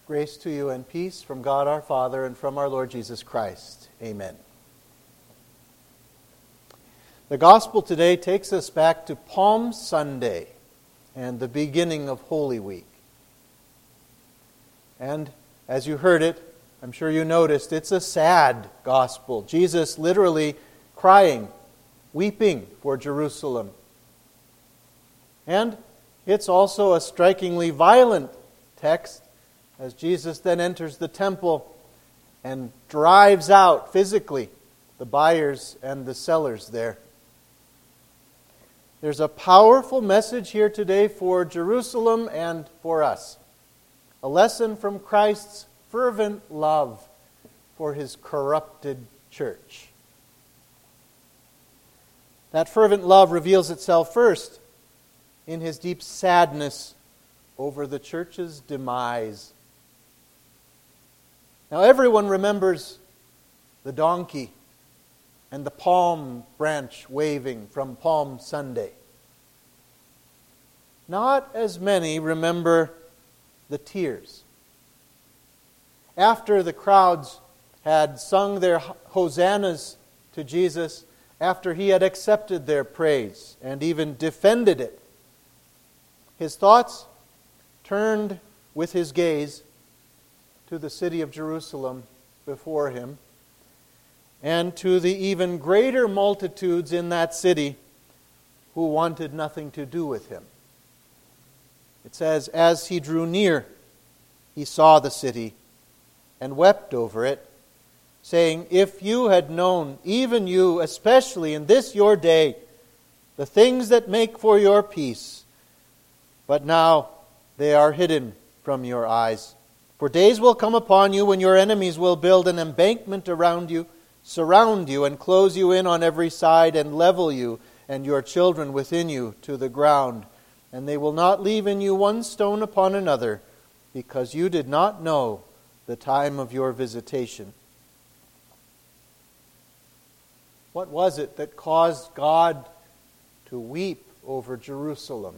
Grace to you and peace from God our Father and from our Lord Jesus Christ. Amen. The Gospel today takes us back to Palm Sunday and the beginning of Holy Week. And as you heard it, I'm sure you noticed, it's a sad Gospel. Jesus literally crying, weeping for Jerusalem. And it's also a strikingly violent text, as Jesus then enters the temple and drives out physically the buyers and the sellers there. There's a powerful message here today for Jerusalem and for us. A lesson from Christ's fervent love for His corrupted church. That fervent love reveals itself first in His deep sadness over the church's demise. Now everyone remembers the donkey and the palm branch waving from Palm Sunday. Not as many remember the tears. After the crowds had sung their hosannas to Jesus, after He had accepted their praise and even defended it, His thoughts turned with His gaze to the city of Jerusalem before Him, and to the even greater multitudes in that city who wanted nothing to do with Him. It says, as He drew near, He saw the city and wept over it, saying, if you had known, even you, especially in this your day, the things that make for your peace, but now they are hidden from your eyes. For days will come upon you when your enemies will build an embankment around you, surround you, and close you in on every side, and level you and your children within you to the ground. And they will not leave in you one stone upon another, because you did not know the time of your visitation. What was it that caused God to weep over Jerusalem?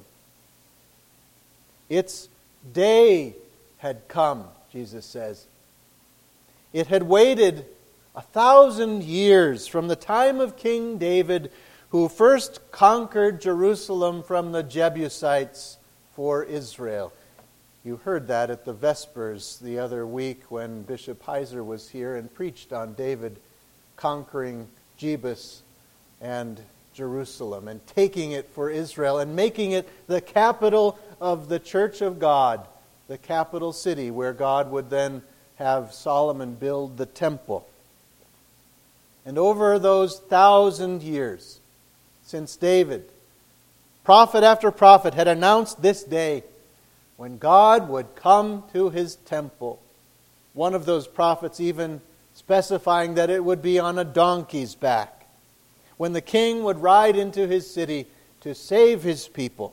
Its day had come, Jesus says. It had waited 1,000 years from the time of King David, who first conquered Jerusalem from the Jebusites for Israel. You heard that at the Vespers the other week when Bishop Heiser was here and preached on David conquering Jebus and Jerusalem and taking it for Israel and making it the capital of the Church of God, the capital city where God would then have Solomon build the temple. And over those 1,000 years, since David, prophet after prophet had announced this day when God would come to His temple. One of those prophets even specifying that it would be on a donkey's back, when the king would ride into His city to save His people.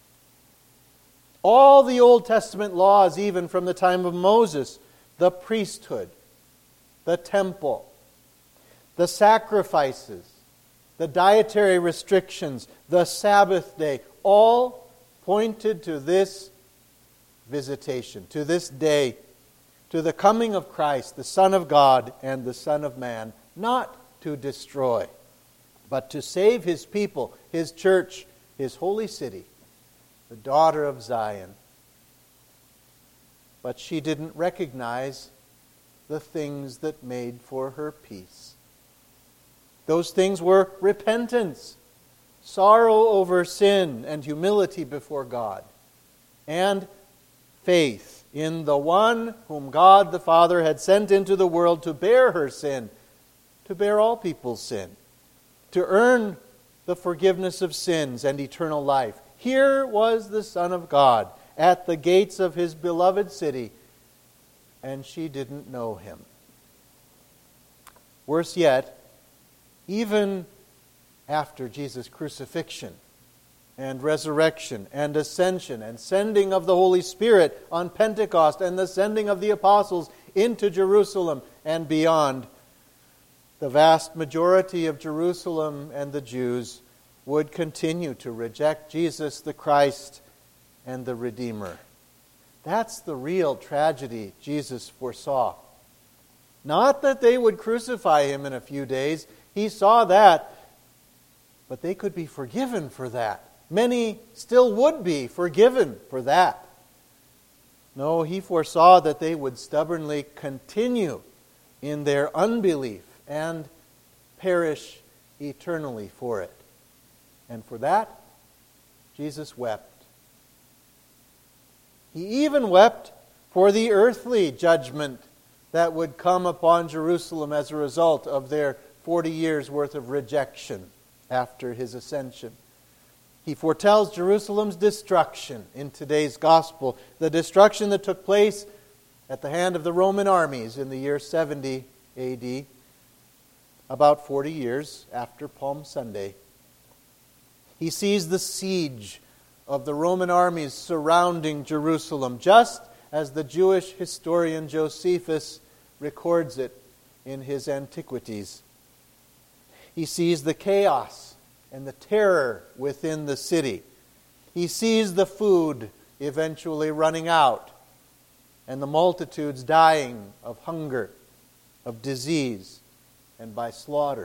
All the Old Testament laws, even from the time of Moses, the priesthood, the temple, the sacrifices, the dietary restrictions, the Sabbath day, all pointed to this visitation, to this day, to the coming of Christ, the Son of God and the Son of Man, not to destroy, but to save His people, His church, His holy city, the daughter of Zion. But she didn't recognize the things that made for her peace. Those things were repentance, sorrow over sin and humility before God, and faith in the one whom God the Father had sent into the world to bear her sin, to bear all people's sin, to earn the forgiveness of sins and eternal life. Here was the Son of God at the gates of His beloved city, and she didn't know Him. Worse yet, even after Jesus' crucifixion and resurrection and ascension and sending of the Holy Spirit on Pentecost and the sending of the apostles into Jerusalem and beyond, the vast majority of Jerusalem and the Jews would continue to reject Jesus the Christ and the Redeemer. That's the real tragedy Jesus foresaw. Not that they would crucify him in a few days. He saw that. But they could be forgiven for that. Many still would be forgiven for that. No, he foresaw that they would stubbornly continue in their unbelief and perish eternally for it. And for that, Jesus wept. He even wept for the earthly judgment that would come upon Jerusalem as a result of their 40 years' worth of rejection after his ascension. He foretells Jerusalem's destruction in today's gospel, the destruction that took place at the hand of the Roman armies in the year 70 A.D., about 40 years after Palm Sunday. He sees the siege of the Roman armies surrounding Jerusalem, just as the Jewish historian Josephus records it in his Antiquities. He sees the chaos and the terror within the city. He sees the food eventually running out and the multitudes dying of hunger, of disease, and by slaughter.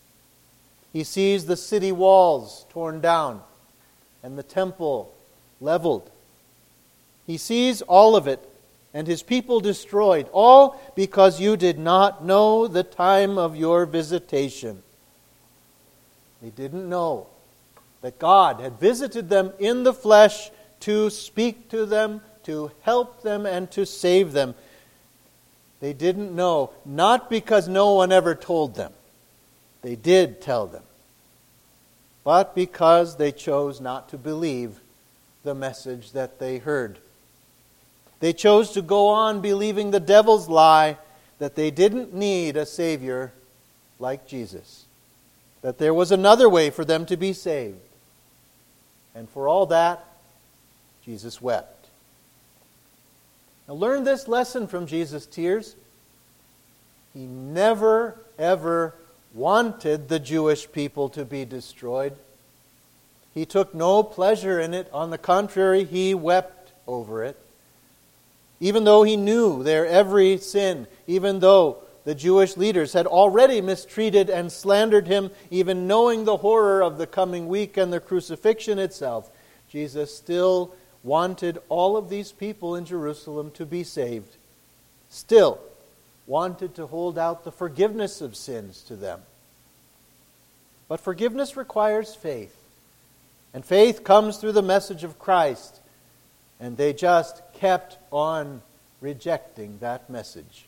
He sees the city walls torn down and the temple leveled. He sees all of it and his people destroyed, all because you did not know the time of your visitation. They didn't know that God had visited them in the flesh to speak to them, to help them, and to save them. They didn't know, not because no one ever told them. They did tell them. But because they chose not to believe the message that they heard. They chose to go on believing the devil's lie that they didn't need a Savior like Jesus. That there was another way for them to be saved. And for all that, Jesus wept. Now learn this lesson from Jesus' tears. He never, ever wanted the Jewish people to be destroyed. He took no pleasure in it. On the contrary, he wept over it. Even though he knew their every sin, even though the Jewish leaders had already mistreated and slandered him, even knowing the horror of the coming week and the crucifixion itself, Jesus still wanted all of these people in Jerusalem to be saved. Still wanted to hold out the forgiveness of sins to them. But forgiveness requires faith. And faith comes through the message of Christ. And they just kept on rejecting that message.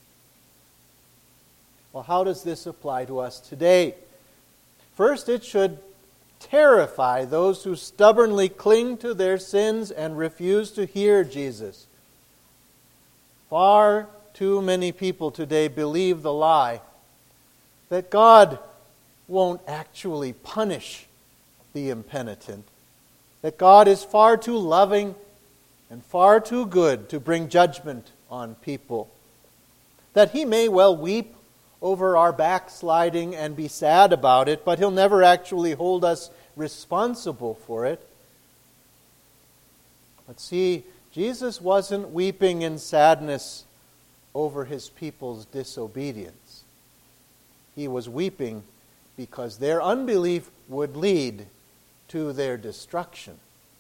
Well, how does this apply to us today? First, it should terrify those who stubbornly cling to their sins and refuse to hear Jesus. Far too many people today believe the lie that God won't actually punish the impenitent, that God is far too loving and far too good to bring judgment on people, that He may well weep over our backsliding and be sad about it, but He'll never actually hold us responsible for it. But see, Jesus wasn't weeping in sadness over His people's disobedience. He was weeping because their unbelief would lead to their destruction.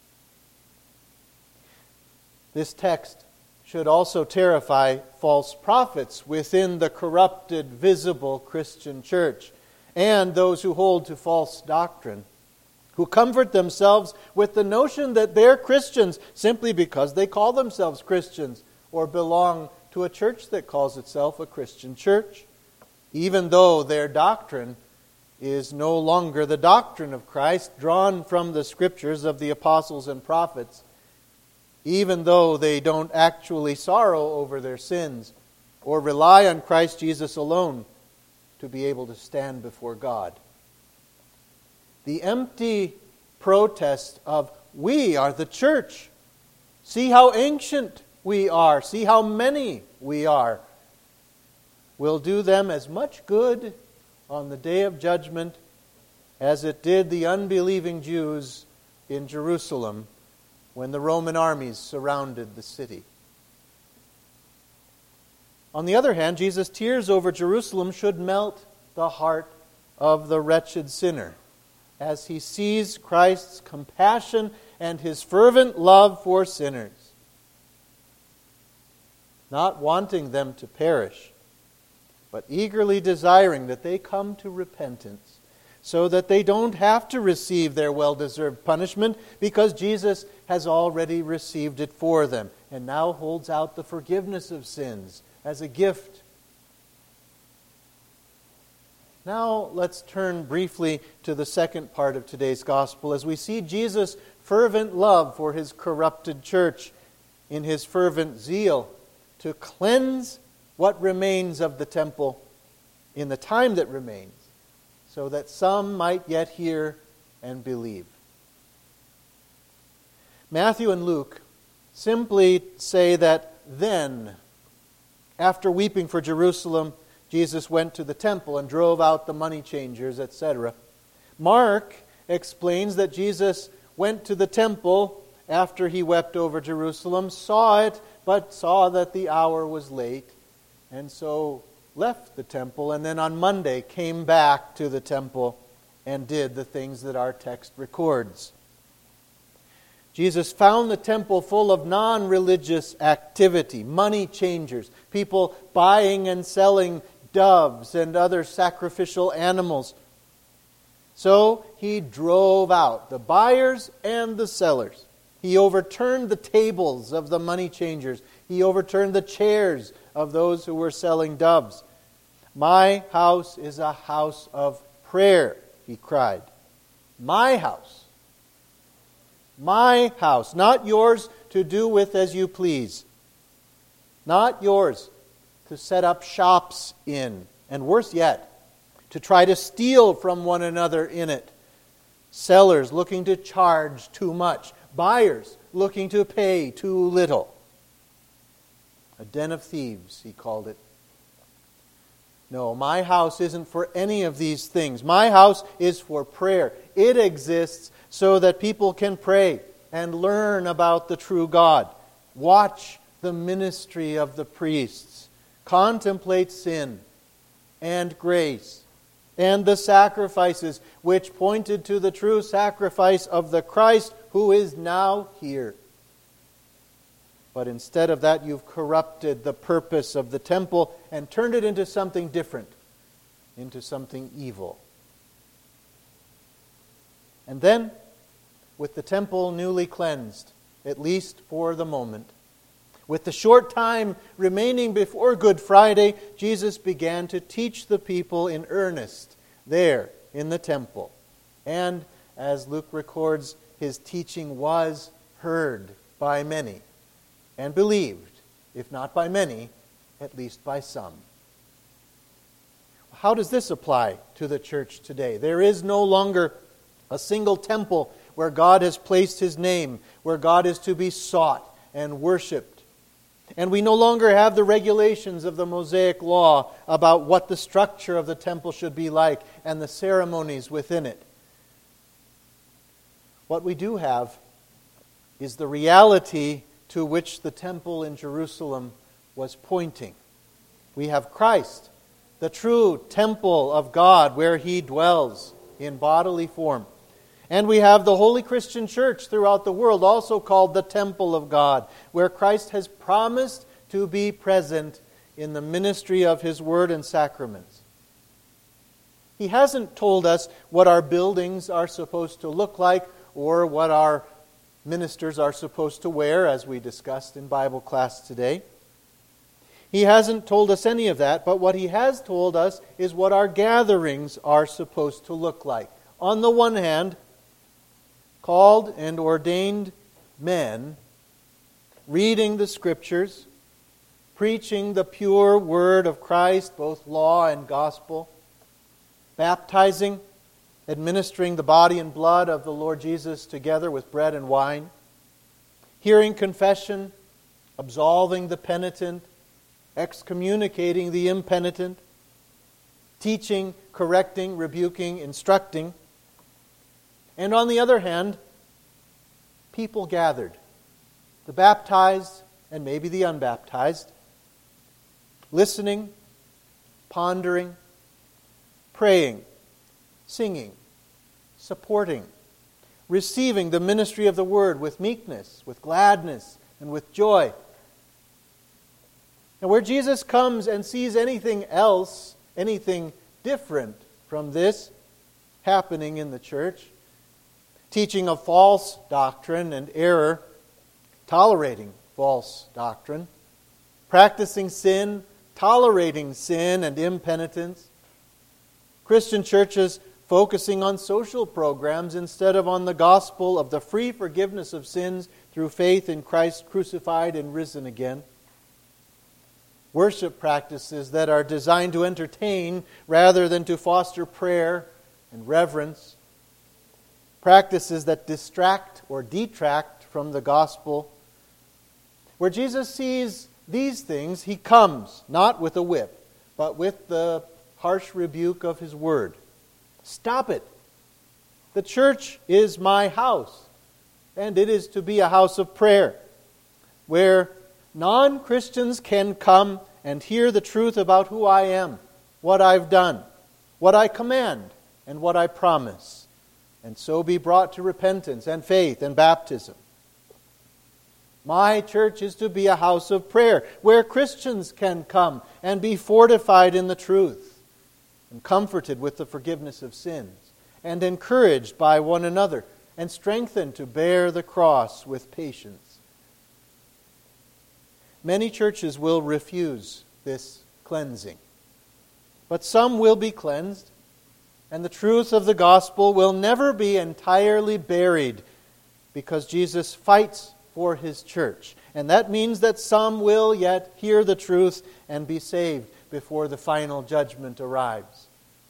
This text should also terrify false prophets within the corrupted, visible Christian church and those who hold to false doctrine, who comfort themselves with the notion that they're Christians simply because they call themselves Christians or belong to a church that calls itself a Christian church, even though their doctrine is no longer the doctrine of Christ drawn from the scriptures of the apostles and prophets, even though they don't actually sorrow over their sins or rely on Christ Jesus alone to be able to stand before God. The empty protest of, "We are the church. See how ancient we are. See how many we are," will do them as much good on the day of judgment as it did the unbelieving Jews in Jerusalem when the Roman armies surrounded the city. On the other hand, Jesus' tears over Jerusalem should melt the heart of the wretched sinner as he sees Christ's compassion and his fervent love for sinners, not wanting them to perish, but eagerly desiring that they come to repentance so that they don't have to receive their well-deserved punishment because Jesus has already received it for them and now holds out the forgiveness of sins as a gift. Now let's turn briefly to the second part of today's gospel as we see Jesus' fervent love for his corrupted church in his fervent zeal to cleanse what remains of the temple in the time that remains, so that some might yet hear and believe. Matthew and Luke simply say that then, after weeping for Jerusalem, Jesus went to the temple and drove out the money changers, etc. Mark explains that Jesus went to the temple after he wept over Jerusalem, saw it, but saw that the hour was late, and so left the temple, and then on Monday came back to the temple and did the things that our text records. Jesus found the temple full of non-religious activity, money changers, people buying and selling doves and other sacrificial animals. So he drove out the buyers and the sellers. He overturned the tables of the money changers. He overturned the chairs of those who were selling doves. "My house is a house of prayer," he cried. "My house. My house. Not yours to do with as you please. Not yours to set up shops in. And worse yet, to try to steal from one another in it. Sellers looking to charge too much. Buyers looking to pay too little. A den of thieves," he called it. No, my house isn't for any of these things. My house is for prayer. It exists so that people can pray and learn about the true God, watch the ministry of the priests, contemplate sin and grace and the sacrifices which pointed to the true sacrifice of the Christ who is now here. But instead of that, you've corrupted the purpose of the temple and turned it into something different, into something evil. And then, with the temple newly cleansed, at least for the moment, with the short time remaining before Good Friday, Jesus began to teach the people in earnest there in the temple. And, as Luke records, his teaching was heard by many and believed, if not by many, at least by some. How does this apply to the church today? There is no longer a single temple where God has placed his name, where God is to be sought and worshipped. And we no longer have the regulations of the Mosaic Law about what the structure of the temple should be like and the ceremonies within it. What we do have is the reality to which the temple in Jerusalem was pointing. We have Christ, the true temple of God where he dwells in bodily form. And we have the Holy Christian Church throughout the world, also called the temple of God, where Christ has promised to be present in the ministry of his word and sacraments. He hasn't told us what our buildings are supposed to look like or what our ministers are supposed to wear, as we discussed in Bible class today. He hasn't told us any of that, but what he has told us is what our gatherings are supposed to look like. On the one hand, called and ordained men reading the Scriptures, preaching the pure word of Christ, both law and gospel, baptizing, administering the body and blood of the Lord Jesus together with bread and wine, hearing confession, absolving the penitent, excommunicating the impenitent, teaching, correcting, rebuking, instructing. And on the other hand, people gathered, the baptized and maybe the unbaptized, listening, pondering, praying, singing, supporting, receiving the ministry of the Word with meekness, with gladness, and with joy. And where Jesus comes and sees anything else, anything different from this happening in the church, teaching of false doctrine and error, tolerating false doctrine, practicing sin, tolerating sin and impenitence, Christian churches focusing on social programs instead of on the gospel of the free forgiveness of sins through faith in Christ crucified and risen again, worship practices that are designed to entertain rather than to foster prayer and reverence, practices that distract or detract from the gospel. Where Jesus sees these things, he comes, not with a whip, but with the harsh rebuke of his word. Stop it. The church is my house, and it is to be a house of prayer, where non-Christians can come and hear the truth about who I am, what I've done, what I command, and what I promise, and so be brought to repentance and faith and baptism. My church is to be a house of prayer, where Christians can come and be fortified in the truth, and comforted with the forgiveness of sins, and encouraged by one another, and strengthened to bear the cross with patience. Many churches will refuse this cleansing, but some will be cleansed, and the truth of the gospel will never be entirely buried, because Jesus fights for his church. And that means that some will yet hear the truth and be saved before the final judgment arrives.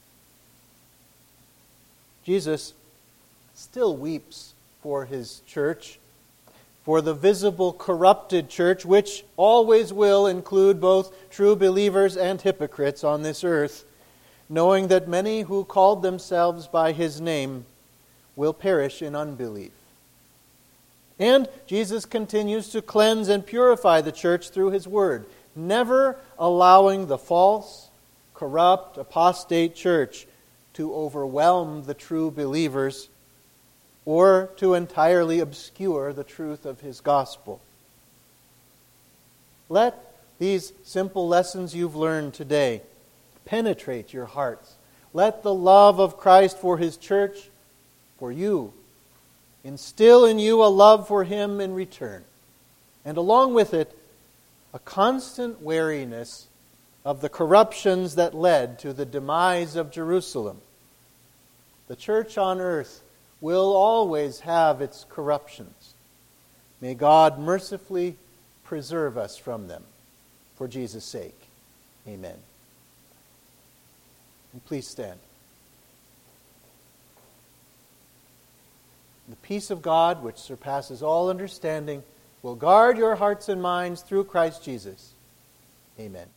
Jesus still weeps for his church, for the visible corrupted church, which always will include both true believers and hypocrites on this earth, knowing that many who called themselves by his name will perish in unbelief. And Jesus continues to cleanse and purify the church through his word, never allowing the false, corrupt, apostate church to overwhelm the true believers or to entirely obscure the truth of his gospel. Let these simple lessons you've learned today penetrate your hearts. Let the love of Christ for his church, for you, instill in you a love for him in return. And along with it, a constant wariness of the corruptions that led to the demise of Jerusalem. The church on earth will always have its corruptions. May God mercifully preserve us from them. For Jesus' sake. Amen. And please stand. The peace of God, which surpasses all understanding, will guard your hearts and minds through Christ Jesus. Amen.